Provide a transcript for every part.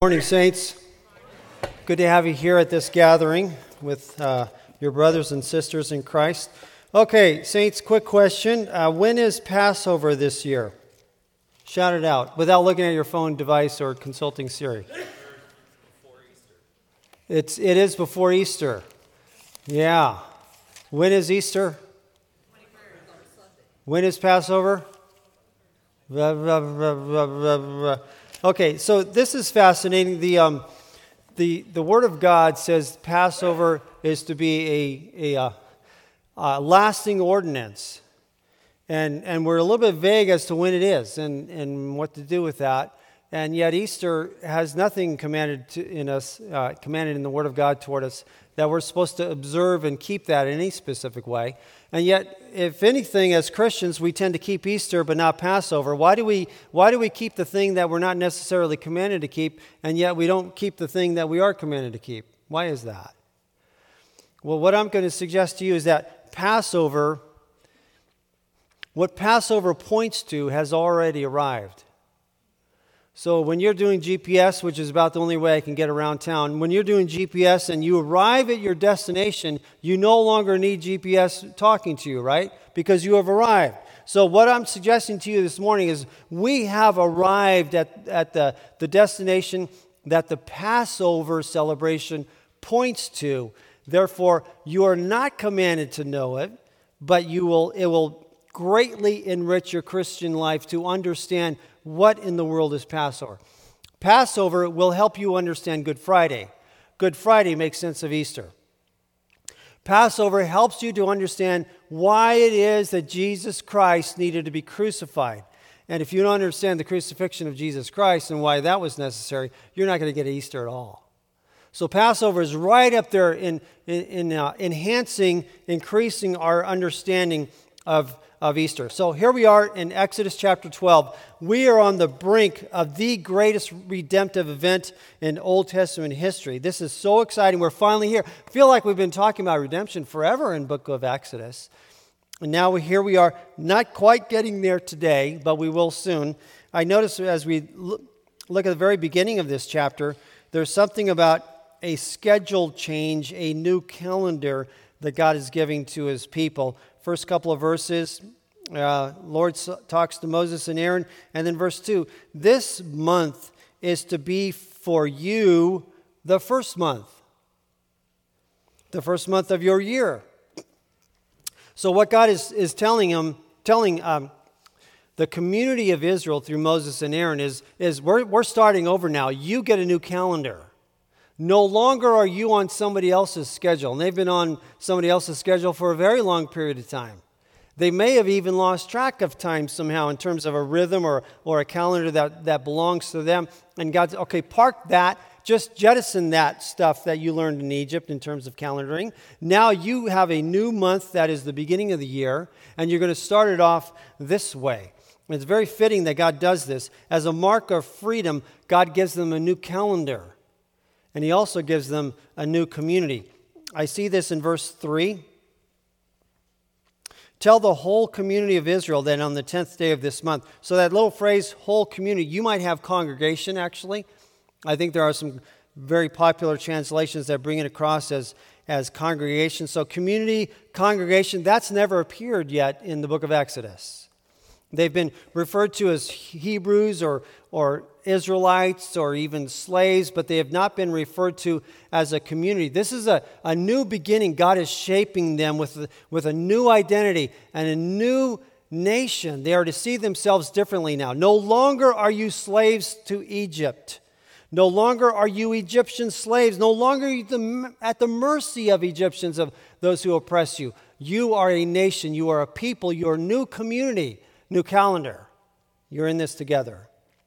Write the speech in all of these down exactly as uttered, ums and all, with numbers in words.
Morning, Saints. Good to have you here at this gathering with uh, your brothers and sisters in Christ. Okay, Saints, quick question. Uh, when is Passover this year? Shout it out without looking at your phone device or consulting Siri. It's, it is before Easter. Yeah. When is Easter? When is Passover? Blah, blah, blah, blah, blah, blah. Okay, so this is fascinating. The um, the the Word of God says Passover is to be a a, uh, a lasting ordinance, and and we're a little bit vague as to when it is and, and what to do with that. And yet Easter has nothing commanded to, in us, uh, commanded in the Word of God toward us that we're supposed to observe and keep that in any specific way. And yet, if anything, as Christians, we tend to keep Easter but not Passover. Why do we why do we keep the thing that we're not necessarily commanded to keep, and yet we don't keep the thing that we are commanded to keep? Why is that? Well, what I'm going to suggest to you is that Passover, what Passover points to, has already arrived. So when you're doing G P S, which is about the only way I can get around town, when you're doing G P S and you arrive at your destination, you no longer need G P S talking to you, right? Because you have arrived. So what I'm suggesting to you this morning is we have arrived at, at the, the destination that the Passover celebration points to. Therefore, you are not commanded to know it, but you will it will greatly enrich your Christian life to understand what in the world is Passover. Passover will help you understand Good Friday. Good Friday makes sense of Easter. Passover helps you to understand why it is that Jesus Christ needed to be crucified. And if you don't understand the crucifixion of Jesus Christ and why that was necessary, you're not going to get Easter at all. So Passover is right up there in, in, in uh, enhancing, increasing our understanding of of Easter. So here we are in Exodus chapter twelve. We are on the brink of the greatest redemptive event in Old Testament history. This is so exciting. We're finally here. I feel like we've been talking about redemption forever in the book of Exodus. And now we, here we are, not quite getting there today, but we will soon. I notice as we look, look at the very beginning of this chapter, there's something about a schedule change, a new calendar that God is giving to his people. First couple of verses, uh, Lord talks to Moses and Aaron. And then verse two, this month is to be for you the first month. The first month of your year. So what God is, is telling him, telling um, the community of Israel through Moses and Aaron is, is we're, we're starting over now. You get a new calendar. No longer are you on somebody else's schedule. And they've been on somebody else's schedule for a very long period of time. They may have even lost track of time somehow in terms of a rhythm or, or a calendar that, that belongs to them. And God's, okay, park that. Just jettison that stuff that you learned in Egypt in terms of calendaring. Now you have a new month that is the beginning of the year, and you're going to start it off this way. And it's very fitting that God does this. As a mark of freedom, God gives them a new calendar. And he also gives them a new community. I see this in verse three. Tell the whole community of Israel that on the tenth day of this month. So that little phrase, whole community, you might have congregation actually. I think there are some very popular translations that bring it across as, as congregation. So community, congregation, that's never appeared yet in the book of Exodus. They've been referred to as Hebrews or, or Israelites or even slaves, but they have not been referred to as a community. This is a, a new beginning. God is shaping them with, with a new identity and a new nation. They are to see themselves differently now. No longer are you slaves to Egypt. No longer are you Egyptian slaves. No longer are you at the mercy of Egyptians, of those who oppress you. You are a nation. You are a people. You are a new community. New calendar. You're in this together.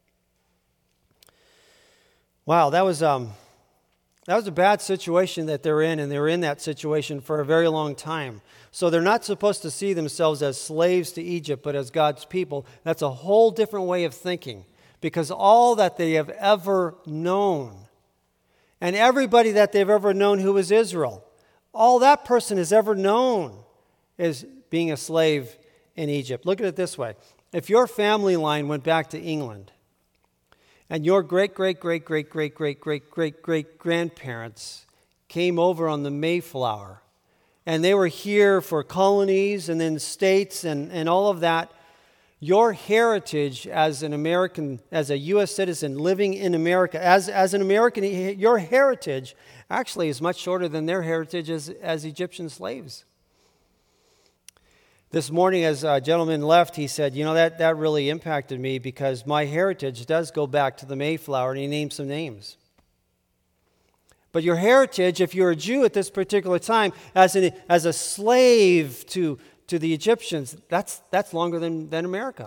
Wow, that was um, that was a bad situation that they're in, and they were in that situation for a very long time. So they're not supposed to see themselves as slaves to Egypt, but as God's people. That's a whole different way of thinking, because all that they have ever known, and everybody that they've ever known who is Israel, all that person has ever known is being a slave in Egypt. Look at it this way. If your family line went back to England And your great, great, great, great, great, great, great, great, great grandparents came over on the Mayflower. And they were here for colonies and then states and, and all of that. Your heritage as an American, as a U S citizen living in America, as, as an American, your heritage actually is much shorter than their heritage as, as Egyptian slaves. This morning, as a gentleman left, he said, you know, that, that really impacted me because my heritage does go back to the Mayflower, and he named some names. But your heritage, if you're a Jew at this particular time, as, an, as a slave to, to the Egyptians, that's, that's longer than, than America.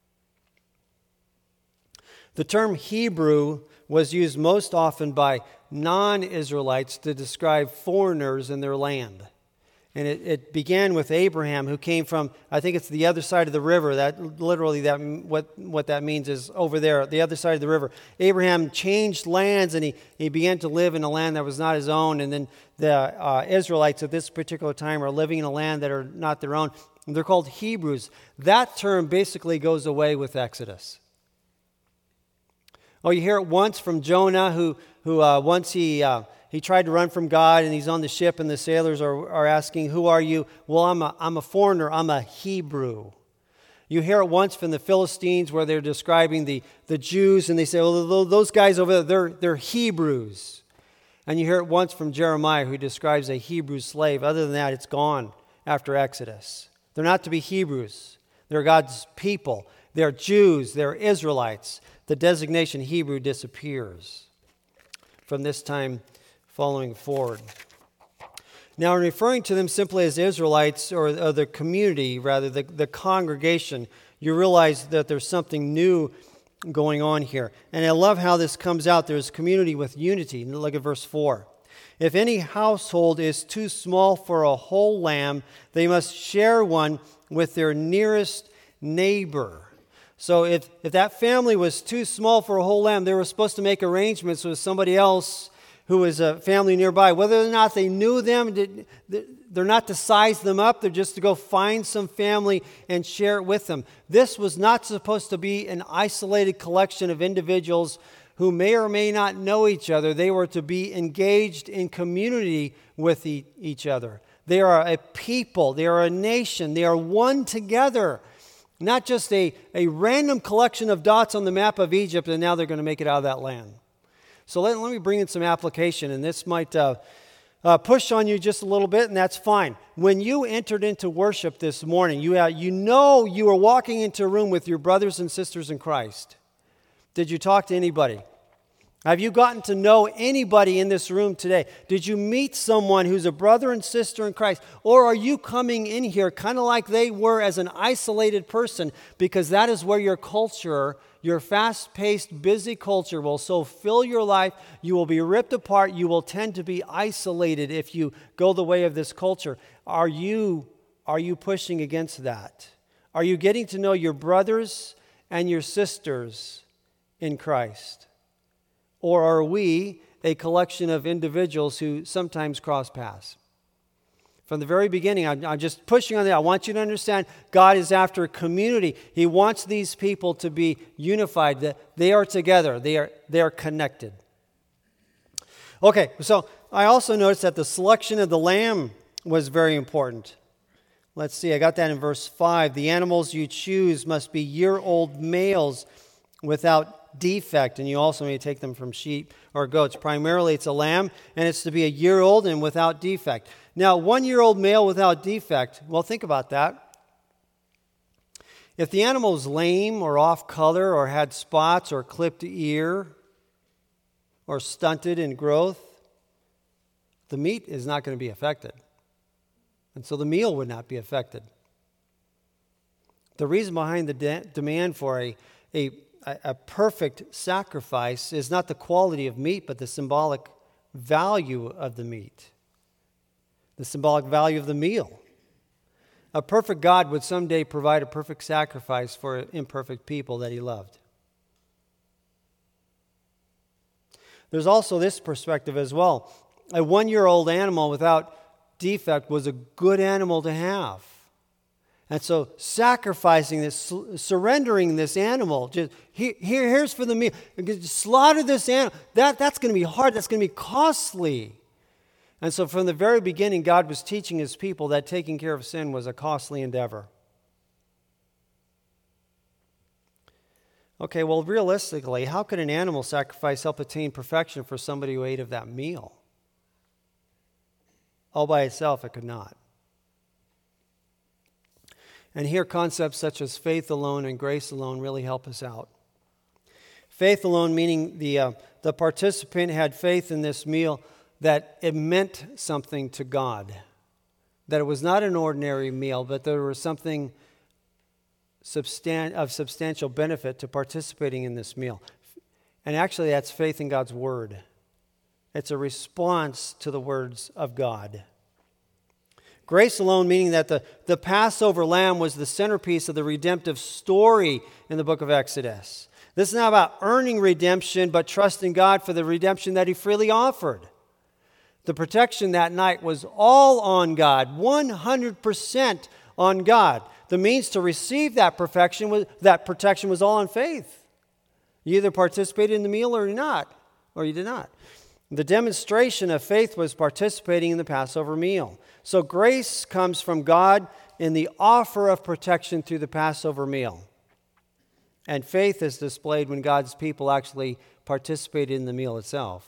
The term Hebrew was used most often by non-Israelites to describe foreigners in their land. And it, it began with Abraham, who came from, I think it's the other side of the river. That literally, that what, what that means is over there, the other side of the river. Abraham changed lands, and he, he began to live in a land that was not his own. And then the uh, Israelites at this particular time are living in a land that are not their own. And they're called Hebrews. That term basically goes away with Exodus. Oh, you hear it once from Jonah, who, who uh, once he... Uh, He tried to run from God, and he's on the ship, and the sailors are, are asking, who are you? Well, I'm a, I'm a foreigner. I'm a Hebrew. You hear it once from the Philistines where they're describing the, the Jews, and they say, well, those guys over there, they're, they're Hebrews. And you hear it once from Jeremiah, who describes a Hebrew slave. Other than that, it's gone after Exodus. They're not to be Hebrews. They're God's people. They're Jews. They're Israelites. The designation Hebrew disappears from this time following forward. Now, in referring to them simply as Israelites, or, or the community, rather, the, the congregation, you realize that there's something new going on here. And I love how this comes out. There's community with unity. Look at verse four. If any household is too small for a whole lamb, they must share one with their nearest neighbor. So if, if that family was too small for a whole lamb, they were supposed to make arrangements with somebody else who was a family nearby. Whether or not they knew them, they're not to size them up. They're just to go find some family and share it with them. This was not supposed to be an isolated collection of individuals who may or may not know each other. They were to be engaged in community with each other. They are a people. They are a nation. They are one together. Not just a, a random collection of dots on the map of Egypt, and now they're going to make it out of that land. So let, let me bring in some application, and this might uh, uh, push on you just a little bit, and that's fine. When you entered into worship this morning, you, uh, you know you were walking into a room with your brothers and sisters in Christ. Did you talk to anybody? Have you gotten to know anybody in this room today? Did you meet someone who's a brother and sister in Christ? Or are you coming in here kind of like they were as an isolated person, because that is where your culture, your fast-paced, busy culture will so fill your life, you will be ripped apart, you will tend to be isolated if you go the way of this culture. Are you, are you pushing against that? Are you getting to know your brothers and your sisters in Christ? Or are we a collection of individuals who sometimes cross paths? From the very beginning, I'm, I'm just pushing on that. I want you to understand God is after a community. He wants these people to be unified, that they are together, they are, they are connected. Okay, so I also noticed that the selection of the lamb was very important. Let's see, I got that in verse five. The animals you choose must be year-old males without defect, and you also may take them from sheep or goats. Primarily it's a lamb, and it's to be a year old and without defect. Now, one year old male without defect, well, think about that. If the animal is lame or off color or had spots or clipped ear or stunted in growth, the meat is not going to be affected. And so the meal would not be affected. The reason behind the de- demand for a, a A perfect sacrifice is not the quality of meat, but the symbolic value of the meat, the symbolic value of the meal. A perfect God would someday provide a perfect sacrifice for imperfect people that he loved. There's also this perspective as well. A one-year-old animal without defect was a good animal to have. And so sacrificing this, surrendering this animal, just here, here here's for the meal. Slaughter this animal. That, that's going to be hard. That's going to be costly. And so from the very beginning, God was teaching his people that taking care of sin was a costly endeavor. Okay, well, realistically, how could an animal sacrifice help attain perfection for somebody who ate of that meal? All by itself, it could not. And here, concepts such as faith alone and grace alone really help us out. Faith alone, meaning the, uh, the participant had faith in this meal that it meant something to God. That it was not an ordinary meal, but there was something substan- of substantial benefit to participating in this meal. And actually, that's faith in God's Word. It's a response to the words of God. Grace alone, meaning that the, the Passover lamb was the centerpiece of the redemptive story in the book of Exodus. This is not about earning redemption, but trusting God for the redemption that he freely offered. The protection that night was all on God, one hundred percent on God. The means to receive that perfection was, that protection was all on faith. You either participated in the meal or you're not, or you did not. The demonstration of faith was participating in the Passover meal. So grace comes from God in the offer of protection through the Passover meal. And faith is displayed when God's people actually participate in the meal itself.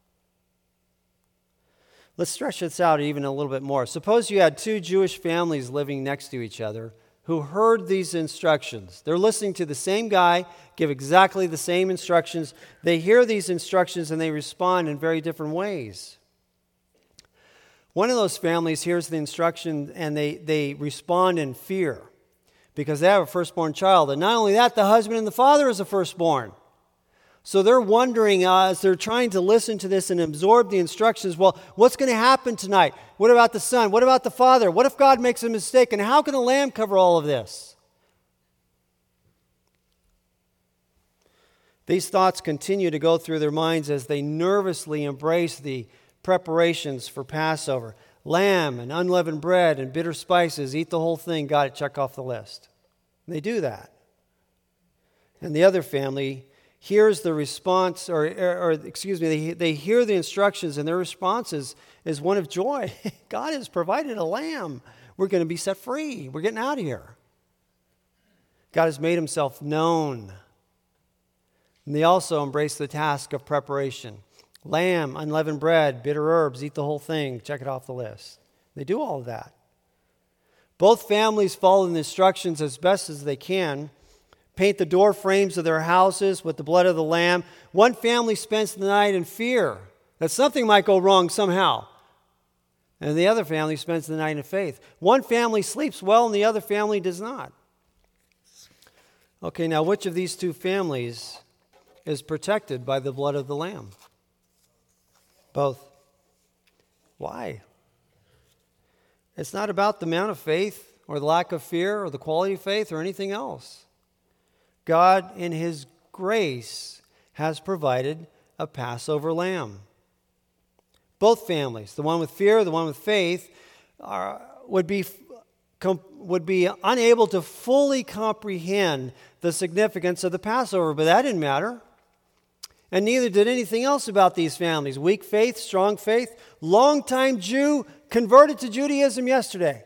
Let's stretch this out even a little bit more. Suppose you had two Jewish families living next to each other who heard these instructions. They're listening to the same guy give exactly the same instructions. They hear these instructions and they respond in very different ways. One of those families hears the instruction and they, they respond in fear because they have a firstborn child. And not only that, the husband and the father is a firstborn. So they're wondering uh, as they're trying to listen to this and absorb the instructions, well, what's going to happen tonight? What about the son? What about the father? What if God makes a mistake? And how can a lamb cover all of this? These thoughts continue to go through their minds as they nervously embrace the preparations for Passover. Lamb and unleavened bread and bitter spices, eat the whole thing, got it, check off the list. And they do that. And the other family hears the response, or, or, or excuse me, they, they hear the instructions and their response is, is one of joy. God has provided a lamb. We're going to be set free. We're getting out of here. God has made himself known. And they also embrace the task of preparation. Lamb, unleavened bread, bitter herbs, eat the whole thing, check it off the list. They do all of that. Both families follow the instructions as best as they can. Paint the door frames of their houses with the blood of the lamb. One family spends the night in fear that something might go wrong somehow. And the other family spends the night in faith. One family sleeps well and the other family does not. Okay, now which of these two families is protected by the blood of the lamb? Both. Why? It's not about the amount of faith or the lack of fear or the quality of faith or anything else. God, in his grace, has provided a Passover lamb. Both families, the one with fear, the one with faith, are, would be com, would be unable to fully comprehend the significance of the Passover, but that didn't matter. And neither did anything else about these families. Weak faith, strong faith, longtime Jew, converted to Judaism yesterday.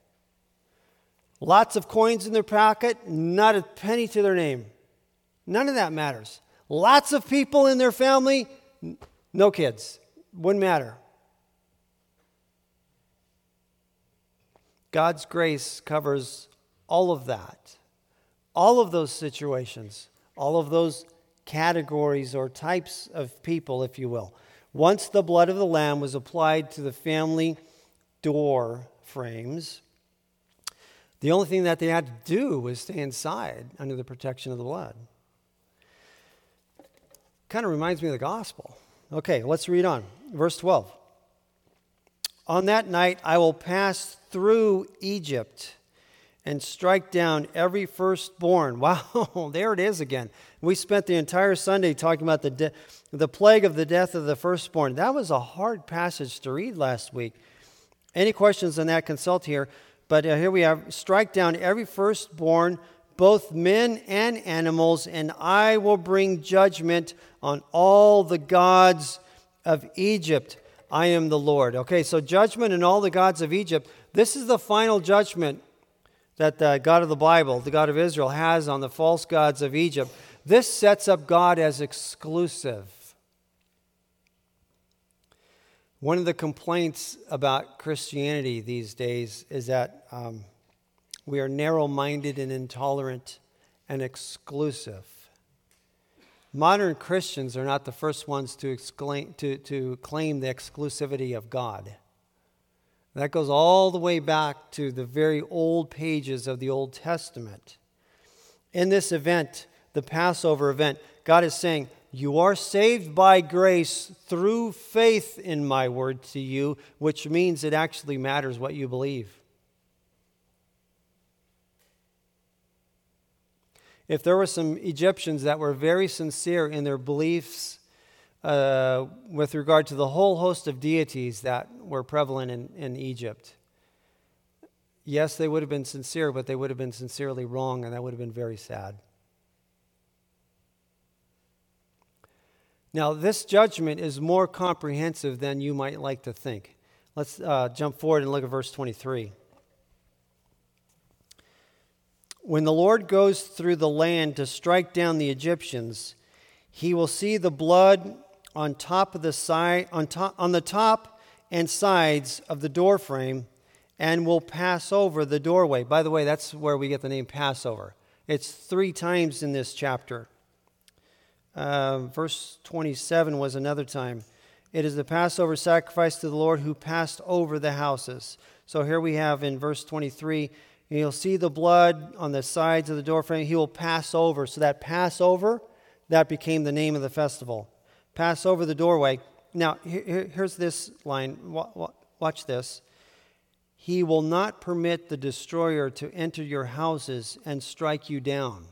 Lots of coins in their pocket, not a penny to their name. None of that matters. Lots of people in their family, no kids. Wouldn't matter. God's grace covers all of that. All of those situations. All of those categories or types of people, if you will. Once the blood of the lamb was applied to the family door frames, the only thing that they had to do was stay inside under the protection of the blood. Kind of reminds me of the gospel. Okay, let's read on. Verse twelve. On that night I will pass through Egypt and strike down every firstborn. Wow, there it is again. We spent the entire Sunday talking about the de- the plague of the death of the firstborn. That was a hard passage to read last week. Any questions on that, consult here. But uh, here we have, strike down every firstborn, both men and animals, and I will bring judgment on all the gods of Egypt. I am the Lord. Okay, so judgment on all the gods of Egypt. This is the final judgment that the God of the Bible, the God of Israel, has on the false gods of Egypt. This sets up God as exclusive. One of the complaints about Christianity these days is that um, we are narrow-minded and intolerant and exclusive. Modern Christians are not the first ones to, exclaim, to, to claim the exclusivity of God. That goes all the way back to the very old pages of the Old Testament. In this event, the Passover event, God is saying, you are saved by grace through faith in my word to you, which means it actually matters what you believe. If there were some Egyptians that were very sincere in their beliefs uh, with regard to the whole host of deities that were prevalent in, in Egypt, yes, they would have been sincere, but they would have been sincerely wrong, and that would have been very sad. Now, this judgment is more comprehensive than you might like to think. Let's uh, jump forward and look at verse twenty-three. When the Lord goes through the land to strike down the Egyptians, he will see the blood on top of the side, on top, on the top and sides of the doorframe, and will pass over the doorway. By the way, that's where we get the name Passover. It's three times in this chapter. Uh, verse twenty-seven was another time. It is the Passover sacrifice to the Lord who passed over the houses. So here we have in verse twenty-three, you'll see the blood on the sides of the doorframe. He will pass over. So that Passover, that became the name of the festival. Pass over the doorway. Now, here, here's this line. Watch this. He will not permit the destroyer to enter your houses and strike you down.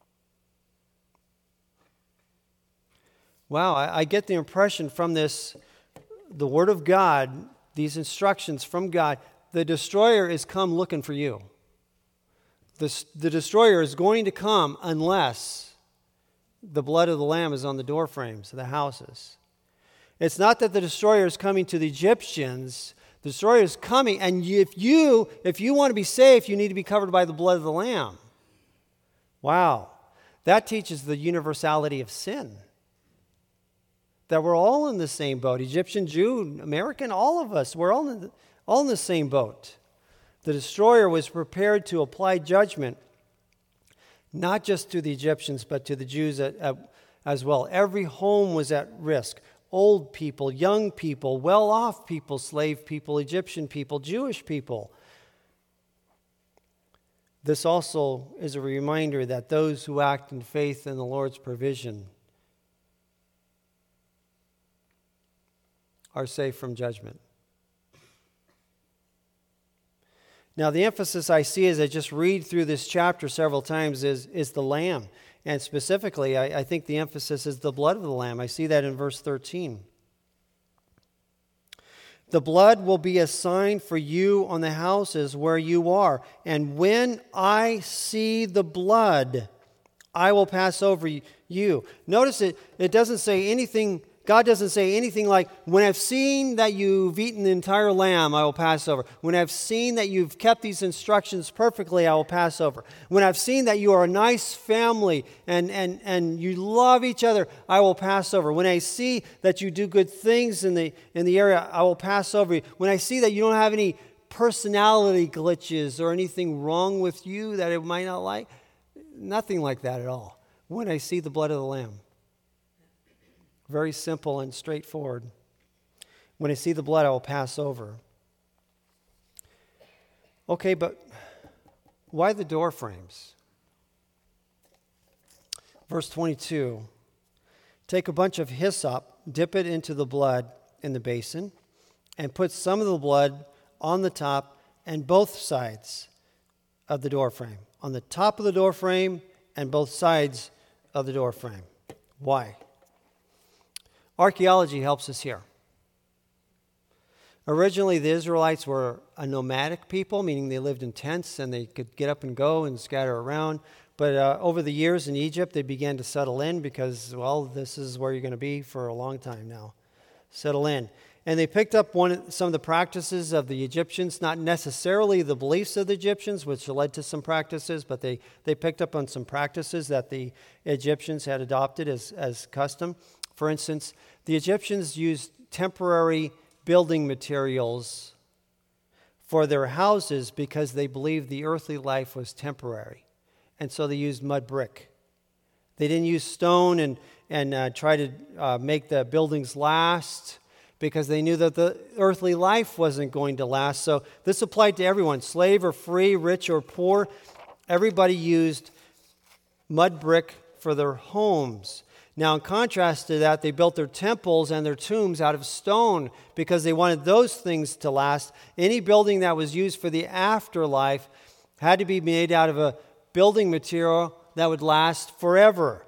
Wow, I, I get the impression from this, the Word of God, these instructions from God, the destroyer is come looking for you. The, the destroyer is going to come unless the blood of the Lamb is on the door frames of the houses. It's not that the destroyer is coming to the Egyptians. The destroyer is coming, and if you, if you want to be safe, you need to be covered by the blood of the Lamb. Wow, that teaches the universality of sin. That we're all in the same boat. Egyptian, Jew, American, all of us. We're all in the, all in the same boat. The destroyer was prepared to apply judgment, not just to the Egyptians, but to the Jews at, at, as well. Every home was at risk. Old people, young people, well-off people, slave people, Egyptian people, Jewish people. This also is a reminder that those who act in faith in the Lord's provision are safe from judgment. Now, the emphasis I see as I just read through this chapter several times is, is the Lamb. And specifically, I, I think the emphasis is the blood of the Lamb. I see that in verse thirteen. The blood will be a sign for you on the houses where you are. And when I see the blood, I will pass over you. Notice it, it doesn't say anything. God doesn't say anything like, when I've seen that you've eaten the entire lamb, I will pass over. When I've seen that you've kept these instructions perfectly, I will pass over. When I've seen that you are a nice family and, and, and you love each other, I will pass over. When I see that you do good things in the, in the area, I will pass over you. When I see that you don't have any personality glitches or anything wrong with you that it might not like, nothing like that at all. When I see the blood of the Lamb. Very simple and straightforward. When I see the blood, I will pass over. Okay, but why the door frames? Verse twenty-two. Take a bunch of hyssop, dip it into the blood in the basin, and put some of the blood on the top and both sides of the door frame. On the top of the door frame and both sides of the door frame. Why? Archaeology helps us here. Originally, the Israelites were a nomadic people, meaning they lived in tents and they could get up and go and scatter around. But uh, over the years in Egypt, they began to settle in because, well, this is where you're going to be for a long time now. Settle in. And they picked up one some of the practices of the Egyptians, not necessarily the beliefs of the Egyptians, which led to some practices, but they, they picked up on some practices that the Egyptians had adopted as, as custom. For instance, the Egyptians used temporary building materials for their houses because they believed the earthly life was temporary. And so they used mud brick. They didn't use stone and, and uh, try to uh, make the buildings last because they knew that the earthly life wasn't going to last. So this applied to everyone, slave or free, rich or poor. Everybody used mud brick for their homes. Now, in contrast to that, they built their temples and their tombs out of stone because they wanted those things to last. Any building that was used for the afterlife had to be made out of a building material that would last forever.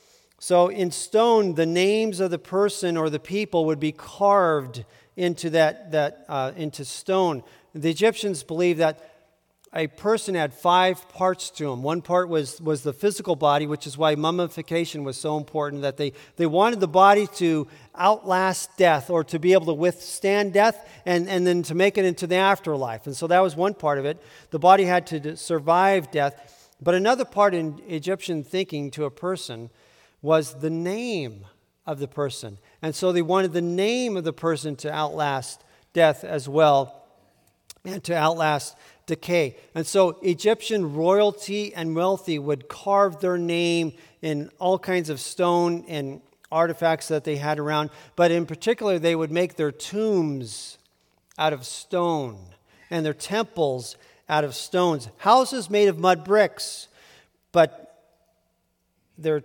So in stone, the names of the person or the people would be carved into that, that uh, into stone. The Egyptians believed that a person had five parts to him. One part was, was the physical body, which is why mummification was so important, that they, they wanted the body to outlast death or to be able to withstand death and, and then to make it into the afterlife. And so that was one part of it. The body had to survive death. But another part in Egyptian thinking to a person was the name of the person. And so they wanted the name of the person to outlast death as well and to outlast decay. And so Egyptian royalty and wealthy would carve their name in all kinds of stone and artifacts that they had around. But in particular, they would make their tombs out of stone and their temples out of stones. Houses made of mud bricks, but their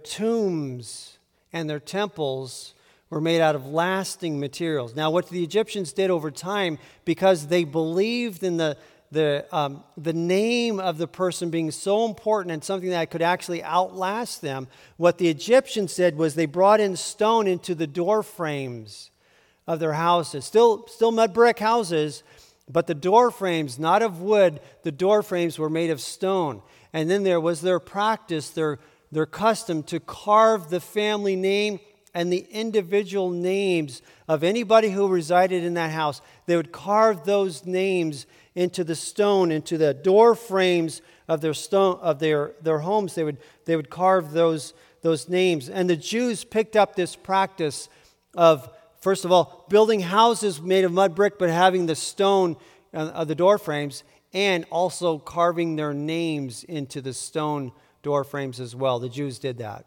tombs and their temples were made out of lasting materials. Now, what the Egyptians did over time, because they believed in the the um, the name of the person being so important and something that could actually outlast them, what the Egyptians did was they brought in stone into the door frames of their houses. Still, still mud brick houses, but the door frames, not of wood, the door frames were made of stone. And then there was their practice, their, their custom to carve the family name and the individual names of anybody who resided in that house. They would carve those names into the stone, into the door frames of their stone of their, their homes. They would they would carve those, those names. And the Jews picked up this practice of, first of all, building houses made of mud brick, but having the stone of the door frames, and also carving their names into the stone door frames as well. The Jews did that.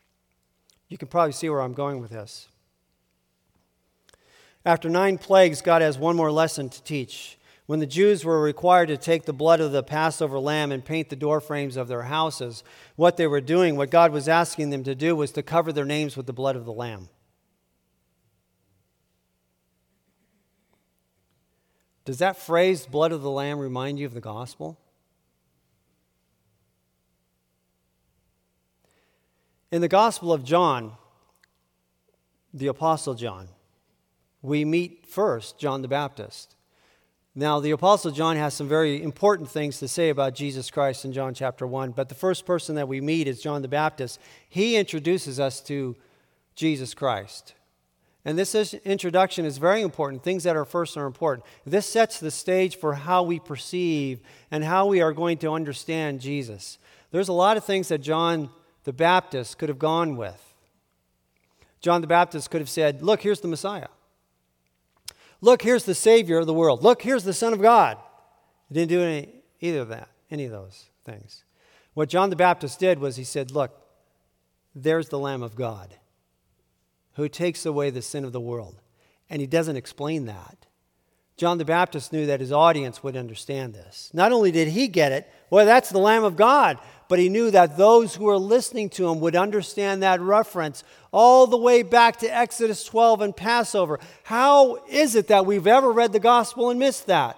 You can probably see where I'm going with this. After nine plagues, God has one more lesson to teach. When the Jews were required to take the blood of the Passover lamb and paint the door frames of their houses, what they were doing, what God was asking them to do, was to cover their names with the blood of the lamb. Does that phrase, blood of the lamb, remind you of the gospel? In the Gospel of John, the Apostle John, we meet first John the Baptist. Now, the Apostle John has some very important things to say about Jesus Christ in John chapter one, but the first person that we meet is John the Baptist. He introduces us to Jesus Christ. And this is, introduction is very important. Things that are first are important. This sets the stage for how we perceive and how we are going to understand Jesus. There's a lot of things that John the Baptist could have gone with. John the Baptist could have said, look, here's the Messiah. Look, here's the Savior of the world. Look, here's the Son of God. He didn't do any, either of that, any of those things. What John the Baptist did was he said, look, there's the Lamb of God who takes away the sin of the world. And he doesn't explain that. John the Baptist knew that his audience would understand this. Not only did he get it, well, that's the Lamb of God, but he knew that those who were listening to him would understand that reference all the way back to Exodus twelve and Passover. How is it that we've ever read the gospel and missed that?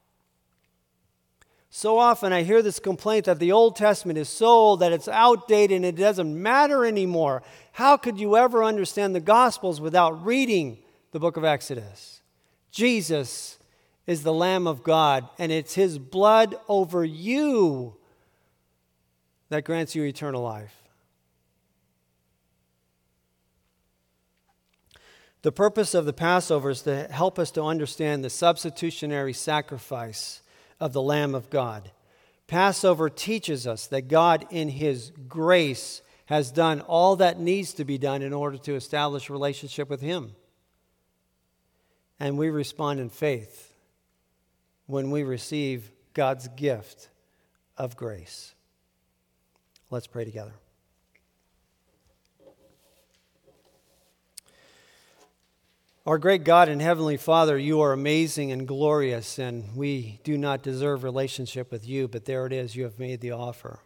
So often I hear this complaint that the Old Testament is so old that it's outdated and it doesn't matter anymore. How could you ever understand the Gospels without reading the book of Exodus? Jesus is the Lamb of God, and it's his blood over you that grants you eternal life. The purpose of the Passover is to help us to understand the substitutionary sacrifice of the Lamb of God. Passover teaches us that God, in his grace, has done all that needs to be done in order to establish a relationship with him. And we respond in faith when we receive God's gift of grace. Let's pray together. Our great God and Heavenly Father, you are amazing and glorious, and we do not deserve relationship with you, but there it is, you have made the offer.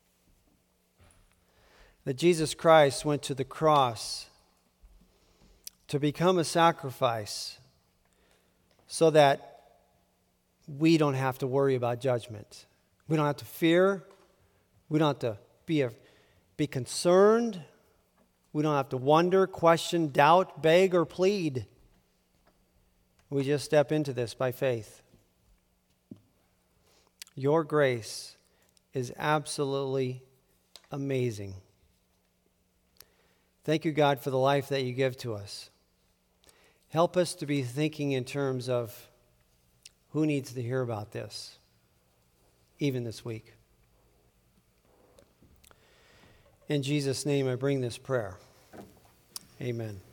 That Jesus Christ went to the cross to become a sacrifice so that we don't have to worry about judgment. We don't have to fear. We don't have to be, a, be concerned. We don't have to wonder, question, doubt, beg, or plead. We just step into this by faith. Your grace is absolutely amazing. Thank you, God, for the life that you give to us. Help us to be thinking in terms of who needs to hear about this, even this week. In Jesus' name, I bring this prayer. Amen.